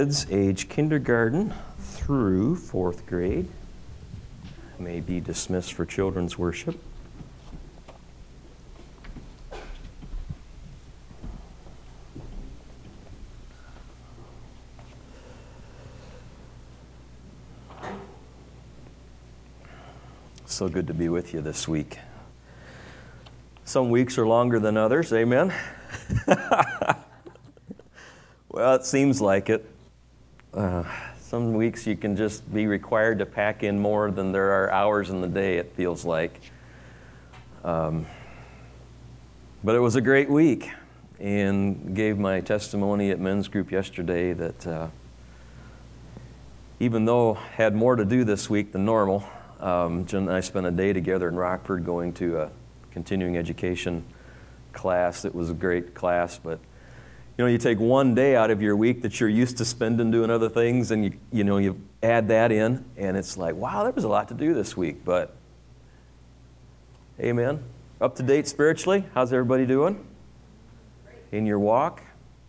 Kids age kindergarten through 4th grade may be dismissed for children's worship. So good to be with you this week. Some weeks are longer than others, amen? Well, it seems like it. Some weeks you can just be required to pack in more than there are hours in the day, it feels like. But it was a great week, and gave my testimony at men's group yesterday that even though I had more to do this week than normal, Jen and I spent a day together in Rockford going to a continuing education class. It was a great class, but you take one day out of your week that you're used to spending doing other things, and you add that in, and it's like, wow, there was a lot to do this week. But amen. Up to date spiritually? How's everybody doing in your walk?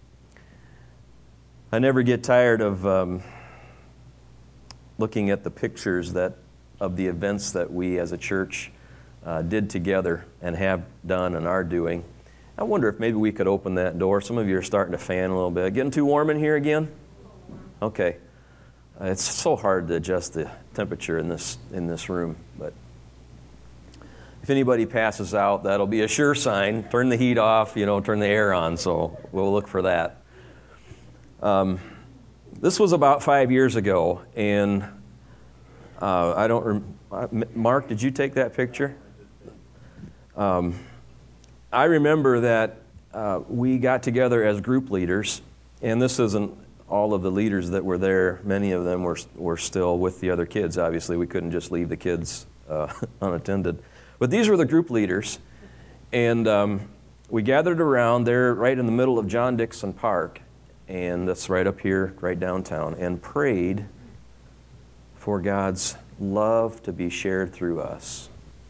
I never get tired of looking at the pictures of the events that we as a church did together and have done and are doing. I wonder if maybe we could open that door. Some of you are starting to fan a little bit. Getting too warm in here again? Okay. It's so hard to adjust the temperature in this room. But if anybody passes out, that'll be a sure sign. Turn the heat off, turn the air on. So we'll look for that. This was about 5 years ago, and Mark, did you take that picture? I remember that we got together as group leaders, and this isn't all of the leaders that were there. Many of them were still with the other kids. Obviously, we couldn't just leave the kids unattended. But these were the group leaders, and we gathered around there right in the middle of John Dixon Park, and that's right up here, right downtown, and prayed for God's love to be shared through us.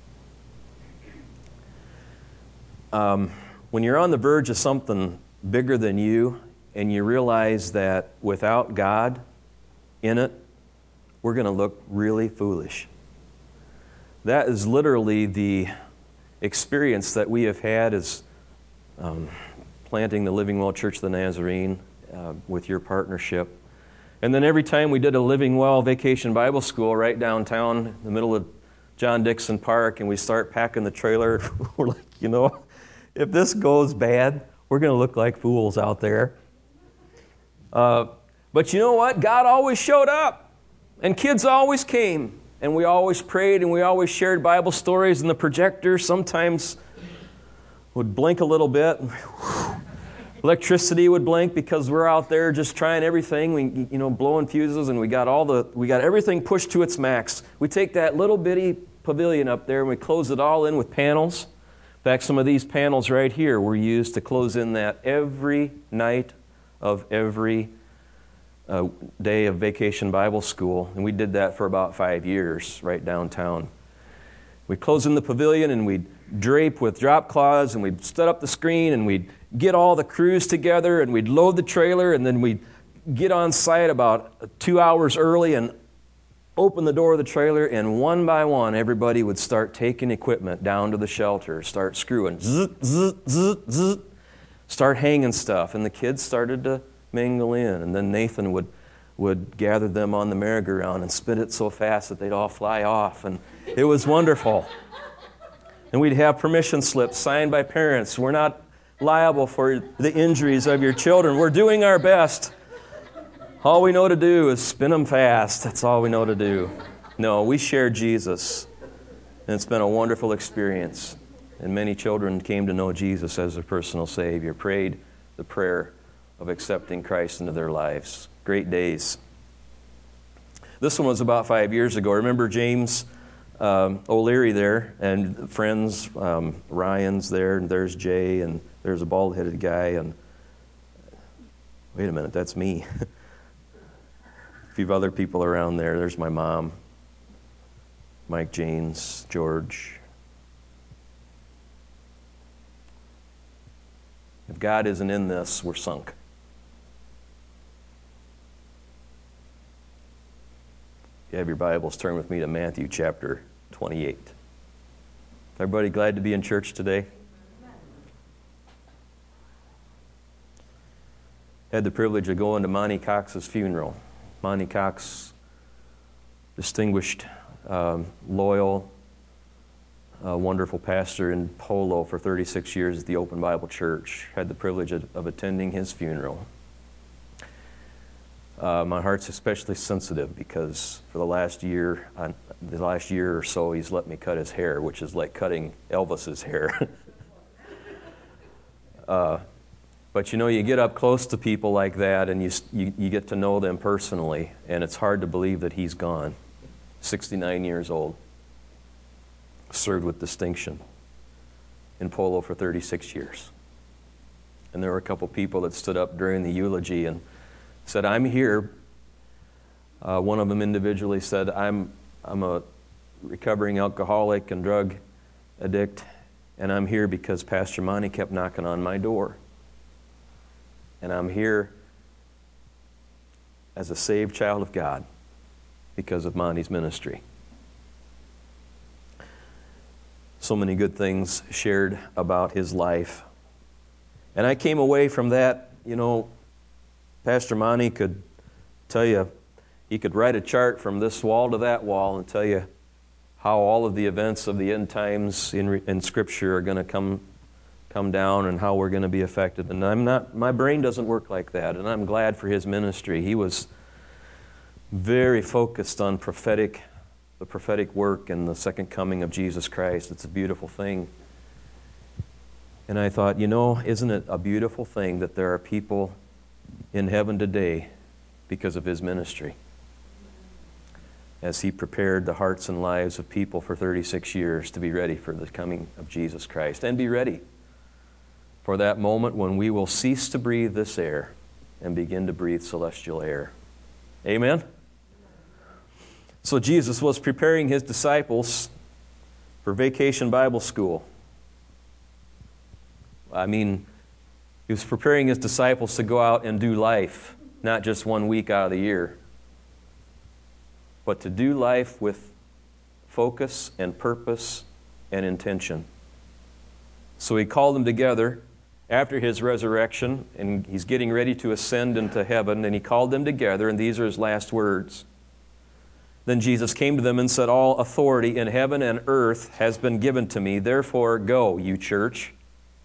When you're on the verge of something bigger than you, and you realize that without God in it, we're going to look really foolish. That is literally the experience that we have had as planting the Living Well Church of the Nazarene with your partnership. And then every time we did a Living Well Vacation Bible School right downtown in the middle of John Dixon Park, and we start packing the trailer, we're like, if this goes bad, we're going to look like fools out there. But you know what? God always showed up, and kids always came, and we always prayed, and we always shared Bible stories, and the projector sometimes would blink a little bit. Electricity would blink because we're out there just trying everything. We, blowing fuses, and we got everything pushed to its max. We take that little bitty pavilion up there, and we close it all in with panels. In fact, some of these panels right here were used to close in that every night of every day of Vacation Bible School. And we did that for about 5 years right downtown. We'd close in the pavilion, and we'd drape with drop cloths, and we'd set up the screen, and we'd get all the crews together, and we'd load the trailer, and then we'd get on site about 2 hours early and open the door of the trailer, and one by one, everybody would start taking equipment down to the shelter, start screwing, zzz, zzz, zzz, zzz, start hanging stuff, and the kids started to mingle in, and then Nathan would gather them on the merry-go-round and spin it so fast that they'd all fly off, and it was wonderful. And we'd have permission slips signed by parents. We're not liable for the injuries of your children. We're doing our best. All we know to do is spin them fast. That's all we know to do. No, we share Jesus, and it's been a wonderful experience. And many children came to know Jesus as their personal Savior, prayed the prayer of accepting Christ into their lives. Great days. This one was about 5 years ago. Remember James O'Leary there, and friends, Ryan's there, and there's Jay, and there's a bald-headed guy, and wait a minute, that's me. A few other people around there. There's my mom, Mike, James, George. If God isn't in this, we're sunk. you have your Bibles, turn with me to Matthew chapter 28. Everybody glad to be in church today? Had the privilege of going to Monty Cox's funeral. Monty Cox, distinguished, loyal, wonderful pastor in Polo for 36 years at the Open Bible Church. Had the privilege of attending his funeral. My heart's especially sensitive because for the last year or so, he's let me cut his hair, which is like cutting Elvis's hair. But you know, you get up close to people like that and you get to know them personally, and it's hard to believe that he's gone. 69 years old. Served with distinction in Polo for 36 years. And there were a couple people that stood up during the eulogy and said, "I'm here." One of them individually said, I'm a recovering alcoholic and drug addict, and I'm here because Pastor Monty kept knocking on my door. And I'm here as a saved child of God because of Monty's ministry. So many good things shared about his life. And I came away from that, you know, Pastor Monty could tell you, he could write a chart from this wall to that wall and tell you how all of the events of the end times in Scripture are going to come down and how we're going to be affected. And my brain doesn't work like that, and I'm glad for his ministry. He was very focused on the prophetic work and the second coming of Jesus Christ. It's a beautiful thing. And I thought, you know, isn't it a beautiful thing that there are people in heaven today because of his ministry? As he prepared the hearts and lives of people for 36 years to be ready for the coming of Jesus Christ, and be ready for that moment when we will cease to breathe this air and begin to breathe celestial air. Amen? So Jesus was preparing his disciples for Vacation Bible School. I mean, he was preparing his disciples to go out and do life, not just 1 week out of the year, but to do life with focus and purpose and intention. So he called them together after his resurrection, and he's getting ready to ascend into heaven, and he called them together, and these are his last words. Then Jesus came to them and said, "All authority in heaven and earth has been given to me. Therefore, go, you church.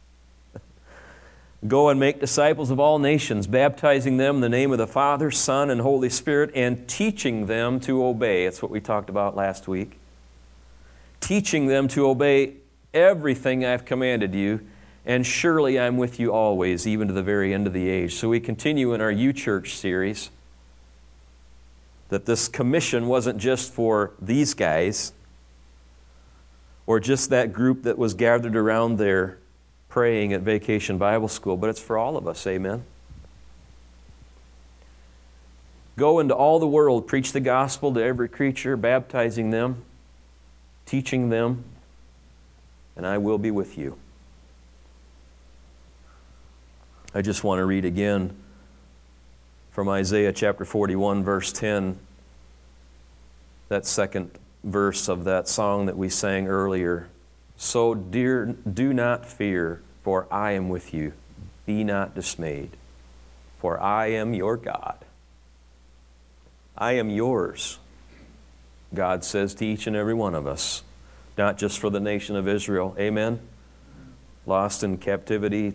Go and make disciples of all nations, baptizing them in the name of the Father, Son, and Holy Spirit, and teaching them to obey." That's what we talked about last week. Teaching them to obey everything I've commanded you, and surely I'm with you always, even to the very end of the age. So we continue in our You Church series, that this commission wasn't just for these guys, or just that group that was gathered around there praying at Vacation Bible School, but it's for all of us, amen? Go into all the world, preach the gospel to every creature, baptizing them, teaching them, and I will be with you. I just want to read again from Isaiah chapter 41, verse 10, that second verse of that song that we sang earlier. "So, dear, do not fear, for I am with you. Be not dismayed, for I am your God. I am yours," God says to each and every one of us, not just for the nation of Israel, amen, lost in captivity,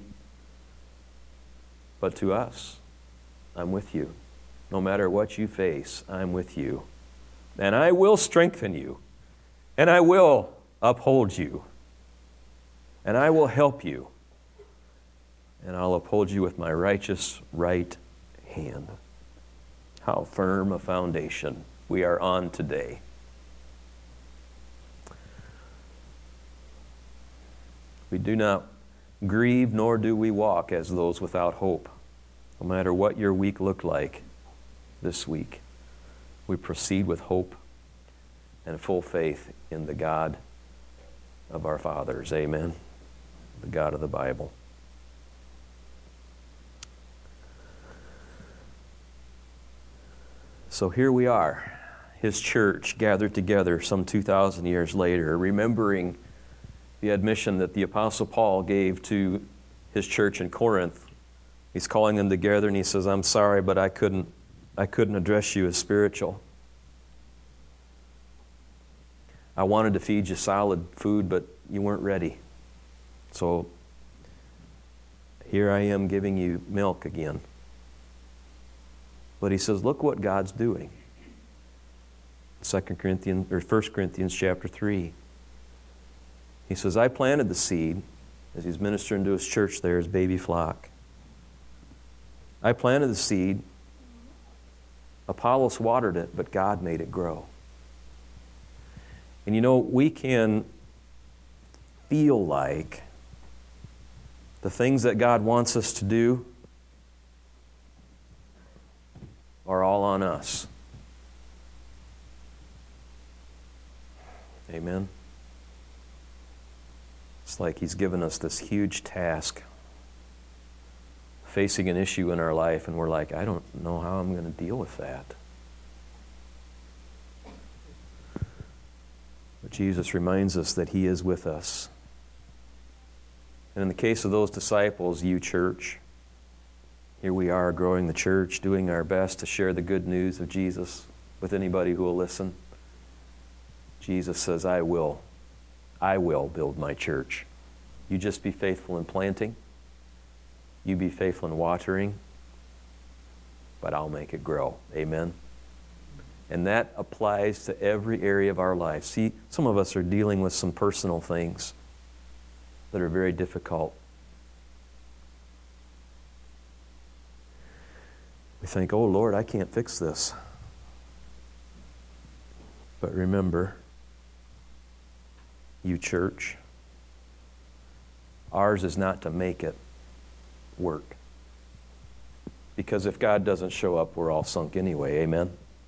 but to us. I'm with you. No matter what you face, I'm with you. And I will strengthen you, and I will uphold you, and I will help you, and I'll uphold you with my righteous right hand. How firm a foundation we are on today. We do not grieve, nor do we walk as those without hope. No matter what your week looked like this week, we proceed with hope and full faith in the God of our fathers. Amen. The God of the Bible. So here we are his church gathered together some 2,000 years later, remembering the admission that the Apostle Paul gave to his church in Corinth. He's calling them together and he says, I'm sorry, but I couldn't address you as spiritual. I wanted to feed you solid food, but you weren't ready. So here I am giving you milk again. But he says, look what God's doing. 1 Corinthians chapter 3. He says, I planted the seed, as he's ministering to his church there, his baby flock. I planted the seed, Apollos watered it, but God made it grow. And you know, we can feel like the things that God wants us to do are all on us. Amen? It's like He's given us this huge task, facing an issue in our life, and we're like, I don't know how I'm going to deal with that. But Jesus reminds us that He is with us. And in the case of those disciples, you church, here we are growing the church, doing our best to share the good news of Jesus with anybody who will listen. Jesus says, I will build my church. You just be faithful in planting. You be faithful in watering. But I'll make it grow. Amen? And that applies to every area of our life. See, some of us are dealing with some personal things that are very difficult. We think, oh Lord, I can't fix this. But remember, you church, ours is not to make it work. Because if God doesn't show up, we're all sunk anyway. Amen?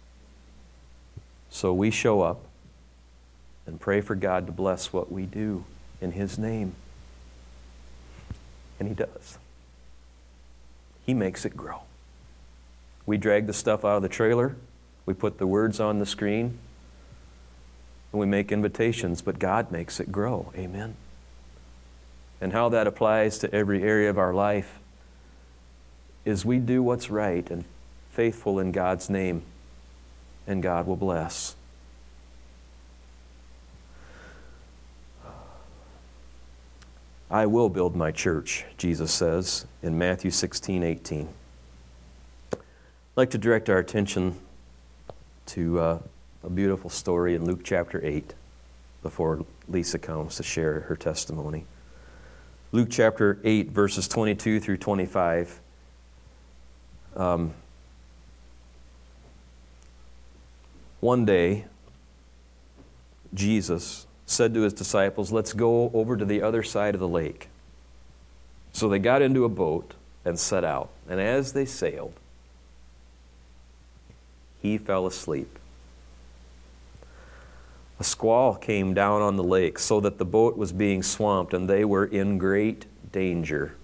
So we show up and pray for God to bless what we do in His name. And He does. He makes it grow. We drag the stuff out of the trailer. We put the words on the screen. And we make invitations, but God makes it grow. Amen? And how that applies to every area of our life is we do what's right and faithful in God's name, and God will bless. I will build my church, Jesus says in Matthew 16:18. I'd like to direct our attention to a beautiful story in Luke chapter 8 before Lisa comes to share her testimony. Luke chapter 8, verses 22 through 25. One day, Jesus said to His disciples, let's go over to the other side of the lake. So they got into a boat and set out. And as they sailed, He fell asleep. A squall came down on the lake so that the boat was being swamped and they were in great danger.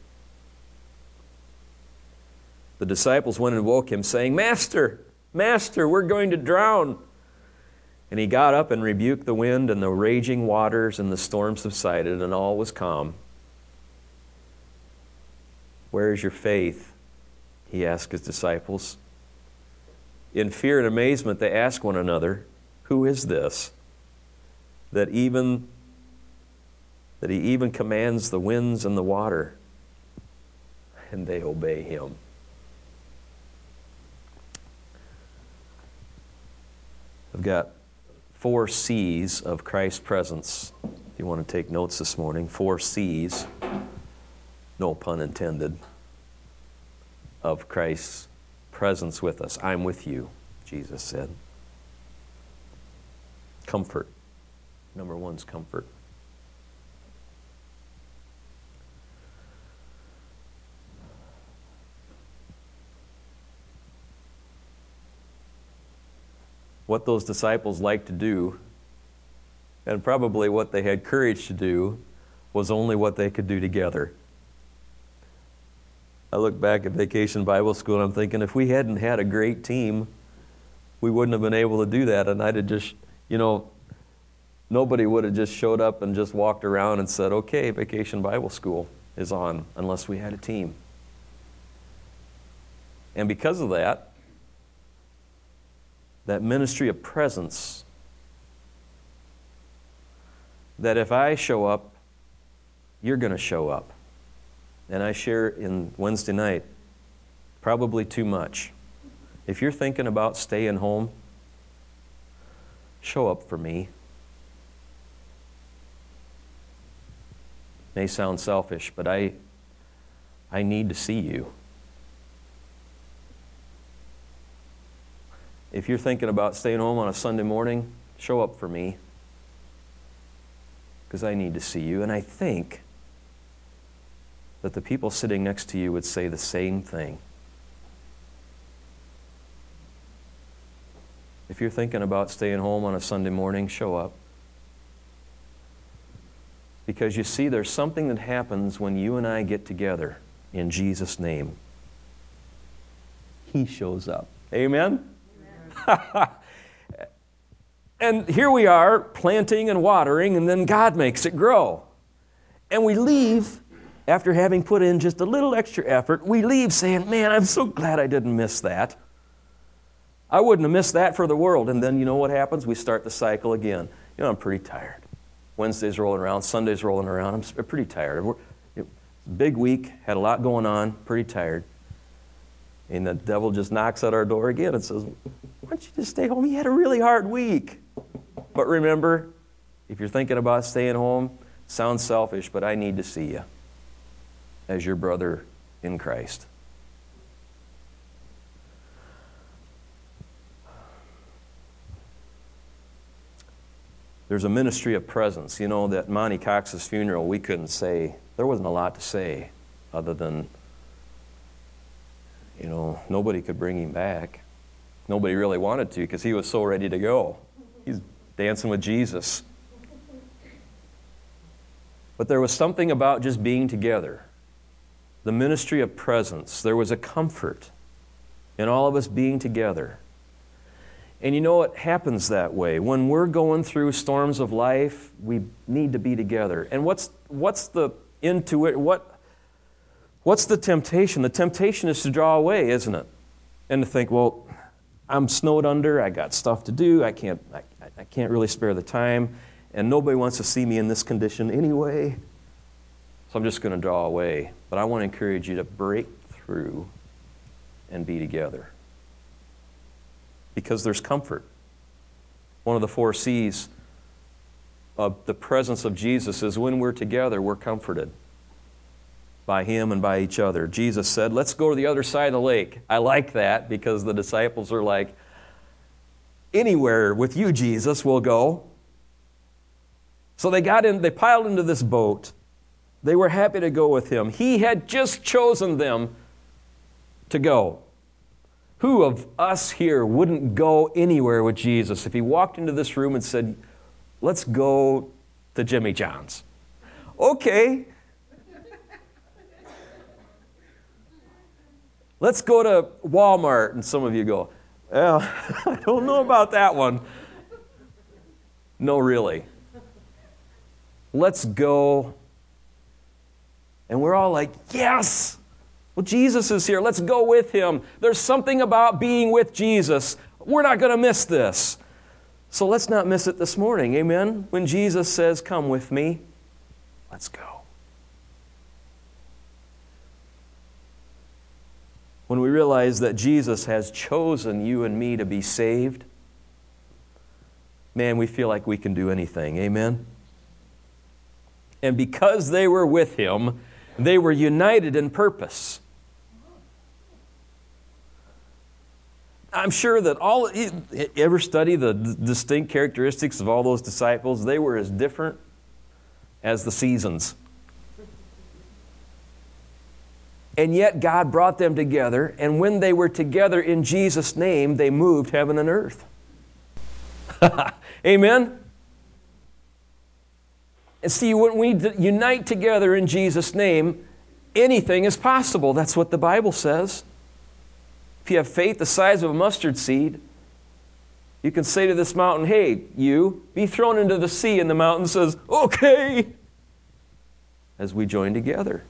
The disciples went and woke Him, saying, Master, Master, we're going to drown. And He got up and rebuked the wind and the raging waters, and the storm subsided, and all was calm. Where is your faith? He asked His disciples. In fear and amazement, they asked one another, who is this? That He even commands the winds and the water, and they obey Him. I've got 4 C's of Christ's presence. If you want to take notes this morning, 4 C's, no pun intended, of Christ's presence with us. I'm with you, Jesus said. Comfort. Number 1's comfort. What those disciples liked to do, and probably what they had courage to do, was only what they could do together. I look back at Vacation Bible School and I'm thinking, if we hadn't had a great team, we wouldn't have been able to do that. And I'd have just, nobody would have just showed up and just walked around and said, okay, Vacation Bible School is on, unless we had a team. And because of that ministry of presence, that if I show up, you're going to show up. And I share in Wednesday night, probably too much. If you're thinking about staying home, show up for me. May sound selfish, but I need to see you. If you're thinking about staying home on a Sunday morning, show up for me, because I need to see you. And I think that the people sitting next to you would say the same thing. If you're thinking about staying home on a Sunday morning, show up. Because you see, there's something that happens when you and I get together in Jesus' name. He shows up. Amen? And here we are planting and watering, and then God makes it grow. And we leave, after having put in just a little extra effort, we leave saying, man, I'm so glad I didn't miss that. I wouldn't have missed that for the world. And then you know what happens? We start the cycle again. I'm pretty tired. Wednesday's rolling around, Sunday's rolling around. I'm pretty tired. Big week, had a lot going on, pretty tired. And the devil just knocks at our door again and says, why don't you just stay home? You had a really hard week. But remember, if you're thinking about staying home, sounds selfish, but I need to see you as your brother in Christ. There's a ministry of presence. That Monty Cox's funeral, we couldn't say, there wasn't a lot to say other than, nobody could bring him back. Nobody really wanted to because he was so ready to go. He's dancing with Jesus. But there was something about just being together. The ministry of presence. There was a comfort in all of us being together. And it happens that way. When we're going through storms of life, we need to be together. And what's the what's the temptation? The temptation is to draw away, isn't it? And to think, well, I'm snowed under, I got stuff to do, I can't really spare the time, and nobody wants to see me in this condition anyway. So I'm just going to draw away. But I want to encourage you to break through and be together. Because there's comfort. One of the 4 C's of the presence of Jesus is when we're together, we're comforted by Him and by each other. Jesus said, let's go to the other side of the lake. I like that because the disciples are like, anywhere with you, Jesus, we'll go. So they piled into this boat. They were happy to go with Him. He had just chosen them to go. Who of us here wouldn't go anywhere with Jesus if He walked into this room and said, let's go to Jimmy John's? Okay. Let's go to Walmart. And some of you go, well, I don't know about that one. No, really. Let's go. And we're all like, yes! Well, Jesus is here. Let's go with Him. There's something about being with Jesus. We're not going to miss this. So let's not miss it this morning. Amen? When Jesus says, come with me, let's go. When we realize that Jesus has chosen you and me to be saved, man, we feel like we can do anything. Amen? And because they were with Him, they were united in purpose. I'm sure that ever study the distinct characteristics of all those disciples? They were as different as the seasons. And yet God brought them together, and when they were together in Jesus' name, they moved heaven and earth. Amen? And see, when we unite together in Jesus' name, anything is possible. That's what the Bible says. If you have faith the size of a mustard seed, You can say to this mountain, hey, you, be thrown into the sea, and the mountain says, okay, as we join together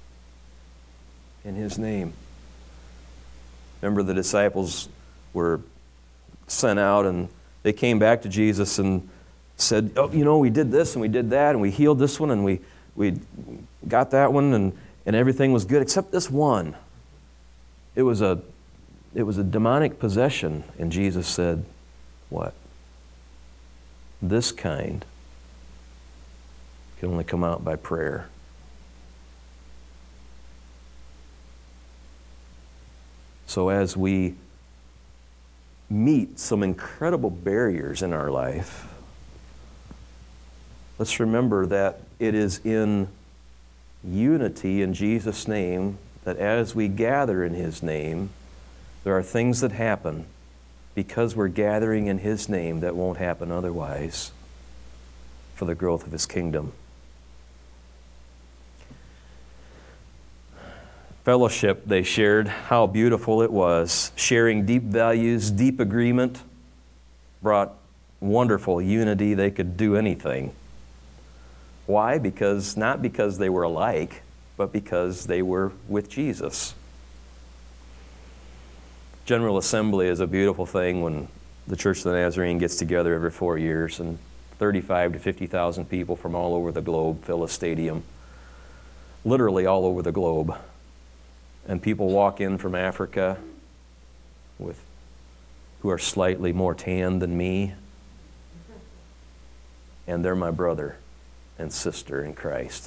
in His name. Remember, the disciples were sent out, and they came back to Jesus and said, oh, we did this, and we did that, and we healed this one, and we got that one, and everything was good, except this one. It was a demonic possession, and Jesus said, what? This kind can only come out by prayer. So as we meet some incredible barriers in our life, let's remember that it is in unity in Jesus' name that as we gather in His name, there are things that happen because we're gathering in His name that won't happen otherwise for the growth of His kingdom. Fellowship, they shared, how beautiful it was. Sharing deep values, deep agreement, brought wonderful unity. They could do anything. Why? Not because they were alike, but because they were with Jesus. General Assembly is a beautiful thing when the Church of the Nazarene gets together every 4 years, and 35 to 50,000 people from all over the globe fill a stadium, literally all over the globe. And people walk in from Africa who are slightly more tan than me, and they're my brother and sister in Christ.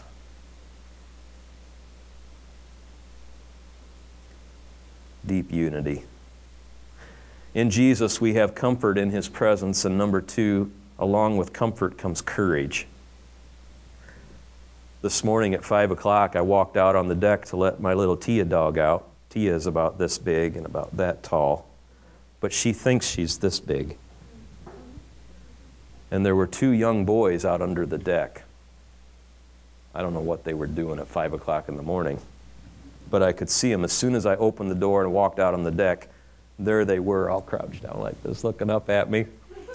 Deep unity. In Jesus, we have comfort in His presence, and number 2, along with comfort comes courage. This morning at 5 o'clock, I walked out on the deck to let my little Tia dog out. Tia is about this big and about that tall, but she thinks she's this big. And there were 2 young boys out under the deck. I don't know what they were doing at 5 o'clock in the morning, but I could see them as soon as I opened the door and walked out on the deck. There they were, all crouched down like this, looking up at me.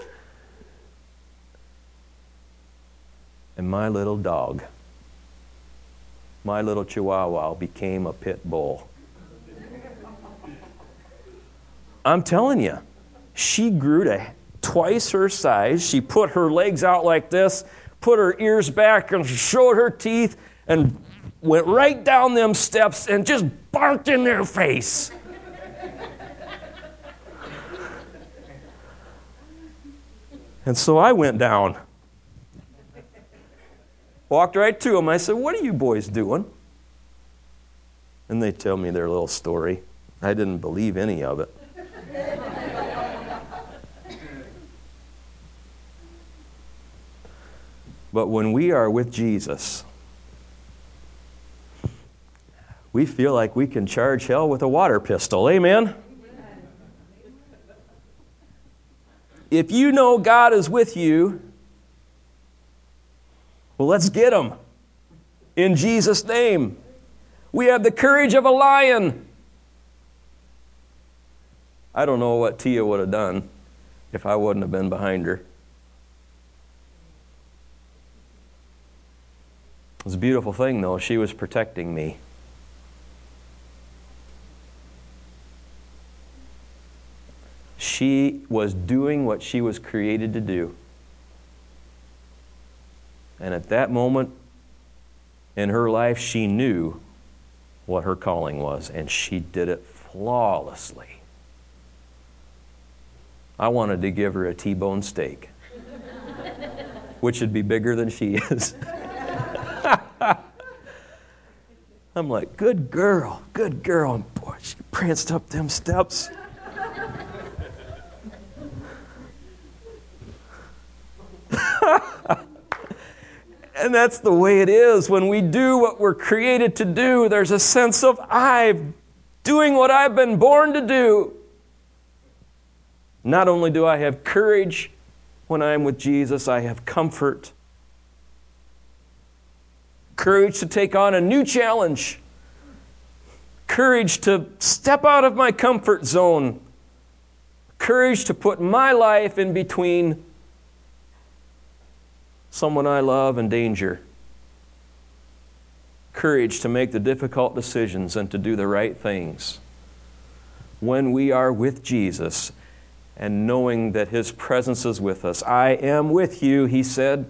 And my little dog, my little Chihuahua, became a pit bull. I'm telling you, she grew to twice her size. She put her legs out like this, put her ears back, and showed her teeth, and went right down them steps and just barked in their face. And so I went down. Walked right to them. I said, what are you boys doing? And they tell me their little story. I didn't believe any of it. But when we are with Jesus, we feel like we can charge hell with a water pistol. Amen? If you know God is with you, well, let's get Him. In Jesus' name. We have the courage of a lion. I don't know what Tia would have done if I wouldn't have been behind her. It was a beautiful thing, though. She was protecting me. She was doing what she was created to do. And at that moment in her life, she knew what her calling was, and she did it flawlessly. I wanted to give her a T-bone steak, which would be bigger than she is. I'm like, good girl, good girl. And boy, she pranced up them steps. And that's the way it is. When we do what we're created to do, there's a sense of, I'm doing what I've been born to do. Not only do I have courage when I'm with Jesus, I have comfort. Courage to take on a new challenge. Courage to step out of my comfort zone. Courage to put my life in between someone I love and danger. Courage to make the difficult decisions and to do the right things. When we are with Jesus and knowing that His presence is with us. I am with you, He said.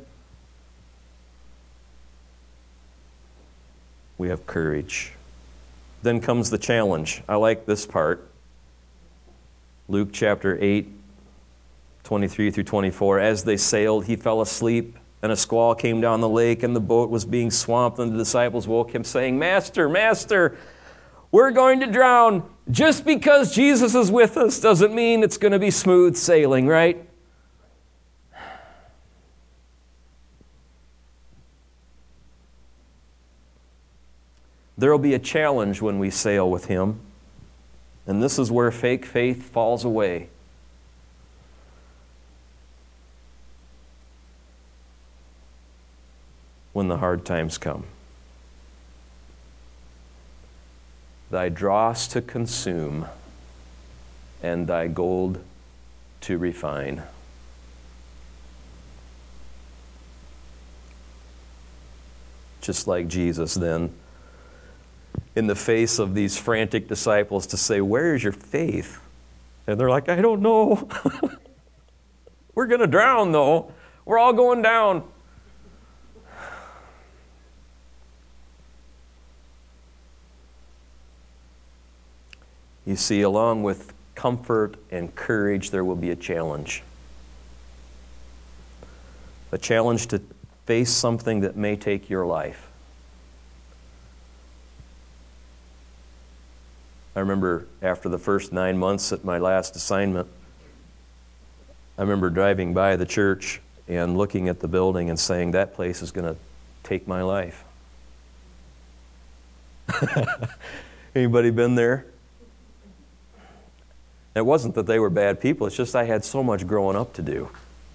We have courage. Then comes the challenge. I like this part. Luke chapter 8, 23 through 24. As they sailed, he fell asleep, and a squall came down the lake, and the boat was being swamped, and the disciples woke him, saying, Master, Master, we're going to drown. Just because Jesus is with us doesn't mean it's going to be smooth sailing, right? There will be a challenge when we sail with Him. And this is where fake faith falls away. When the hard times come. Thy dross to consume, and thy gold to refine. Just like Jesus then, in the face of these frantic disciples, to say, where is your faith? And they're like, I don't know. We're going to drown, though. We're all going down. You see, along with comfort and courage, there will be a challenge. A challenge to face something that may take your life. I remember after the first 9 months at my last assignment, I remember driving by the church and looking at the building and saying, that place is going to take my life. Anybody been there? It wasn't that they were bad people, it's just I had so much growing up to do.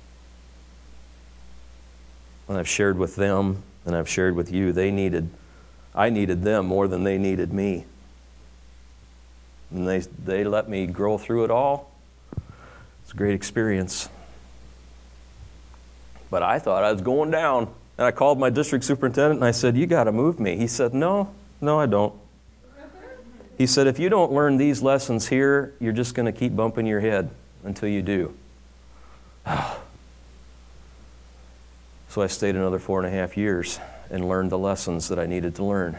And I've shared with them, and I've shared with you, I needed them more than they needed me. And they let me grow through it all. It's a great experience. But I thought I was going down. And I called my district superintendent and I said, you got to move me. He said, no, I don't. He said, if you don't learn these lessons here, you're just going to keep bumping your head until you do. So I stayed another 4.5 years and learned the lessons that I needed to learn.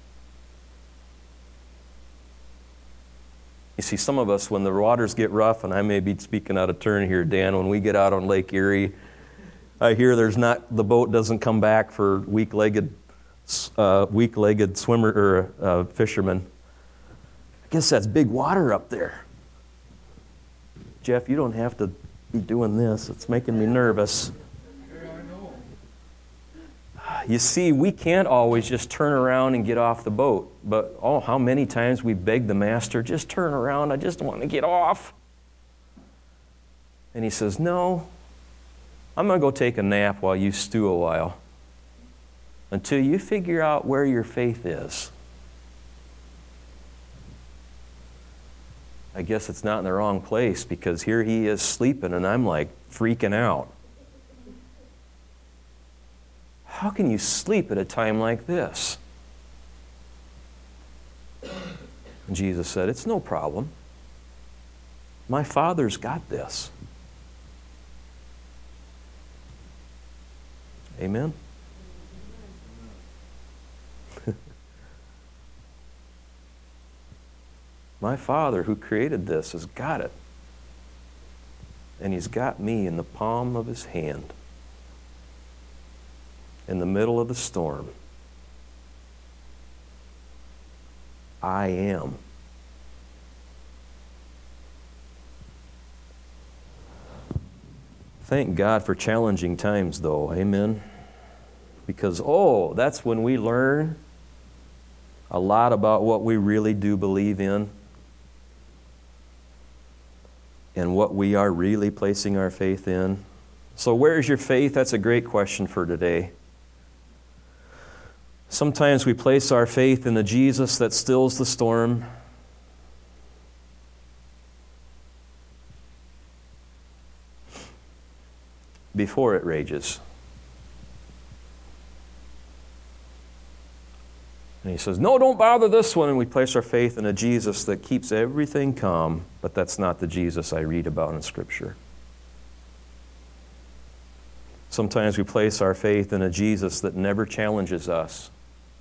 You see, some of us, when the waters get rough, and I may be speaking out of turn here, Dan, when we get out on Lake Erie, I hear the boat doesn't come back for weak-legged swimmer or fishermen. I guess that's big water up there. Jeff, you don't have to be doing this. It's making me nervous. You see, we can't always just turn around and get off the boat. But, how many times we beg the master, just turn around, I just want to get off. And he says, no, I'm going to go take a nap while you stew a while. Until you figure out where your faith is. I guess it's not in the wrong place, because here he is sleeping and I'm like freaking out. How can you sleep at a time like this? And Jesus said, it's no problem. My Father's got this. Amen? My Father who created this has got it. And He's got me in the palm of His hand. In the middle of the storm. I am. Thank God for challenging times, though. Amen? Because, that's when we learn a lot about what we really do believe in and what we are really placing our faith in. So where's your faith? That's a great question for today. Sometimes we place our faith in the Jesus that stills the storm. before it rages. And he says, no, don't bother this one. And we place our faith in a Jesus that keeps everything calm, but that's not the Jesus I read about in Scripture. Sometimes we place our faith in a Jesus that never challenges us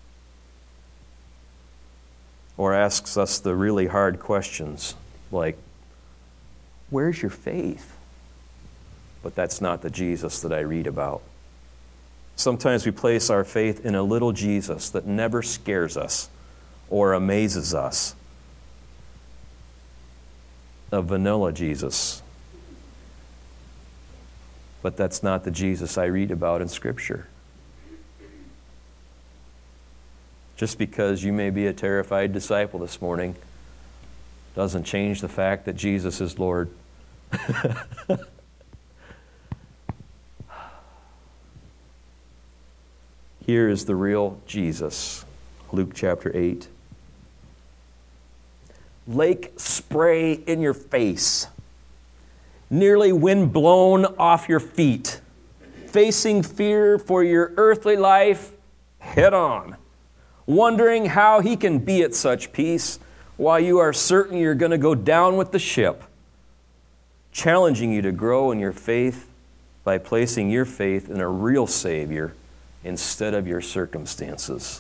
or asks us the really hard questions like, where's your faith? But that's not the Jesus that I read about. Sometimes we place our faith in a little Jesus that never scares us or amazes us. A vanilla Jesus. But that's not the Jesus I read about in Scripture. Just because you may be a terrified disciple this morning doesn't change the fact that Jesus is Lord. Here is the real Jesus. Luke chapter 8. Lake spray in your face. Nearly wind blown off your feet. Facing fear for your earthly life head on. Wondering how he can be at such peace while you are certain you're going to go down with the ship. Challenging you to grow in your faith by placing your faith in a real Savior instead of your circumstances.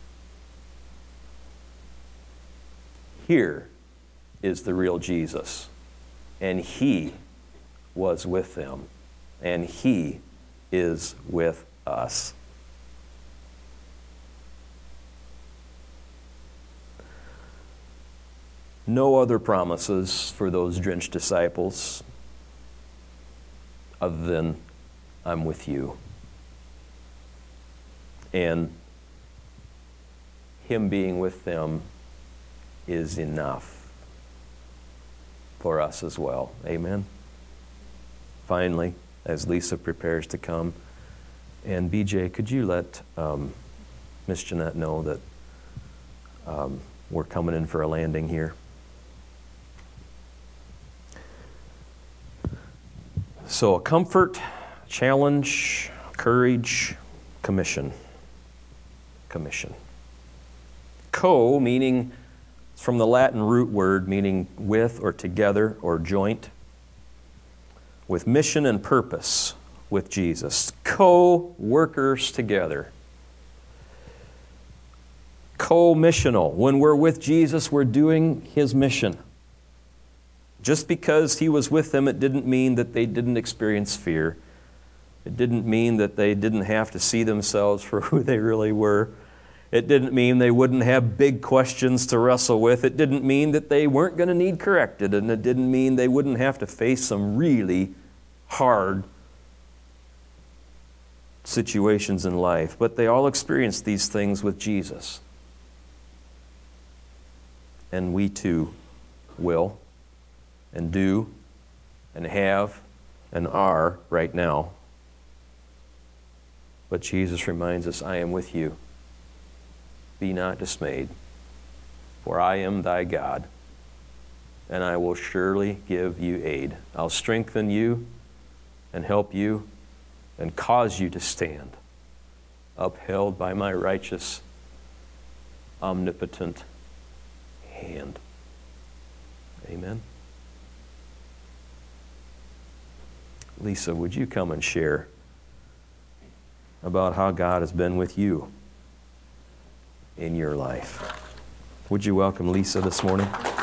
Here is the real Jesus, and He was with them, and He is with us. No other promises for those drenched disciples other than, I'm with you. And Him being with them is enough for us as well. Amen? Finally, as Lisa prepares to come, and BJ, could you let Miss Jeanette know that we're coming in for a landing here? So, a comfort, challenge, courage, commission. Commission. Co, meaning, it's from the Latin root word meaning with or together or joint. With mission and purpose with Jesus. Co-workers together. Co-missional. When we're with Jesus, we're doing His mission. Just because He was with them, it didn't mean that they didn't experience fear. It didn't mean that they didn't have to see themselves for who they really were. It didn't mean they wouldn't have big questions to wrestle with. It didn't mean that they weren't going to need corrected. And it didn't mean they wouldn't have to face some really hard situations in life. But they all experienced these things with Jesus. And we too will and do and have and are right now. But Jesus reminds us, I am with you. Be not dismayed, for I am thy God, and I will surely give you aid. I'll strengthen you and help you and cause you to stand, upheld by my righteous, omnipotent hand. Amen. Lisa, would you come and share about how God has been with you in your life? Would you welcome Lisa this morning?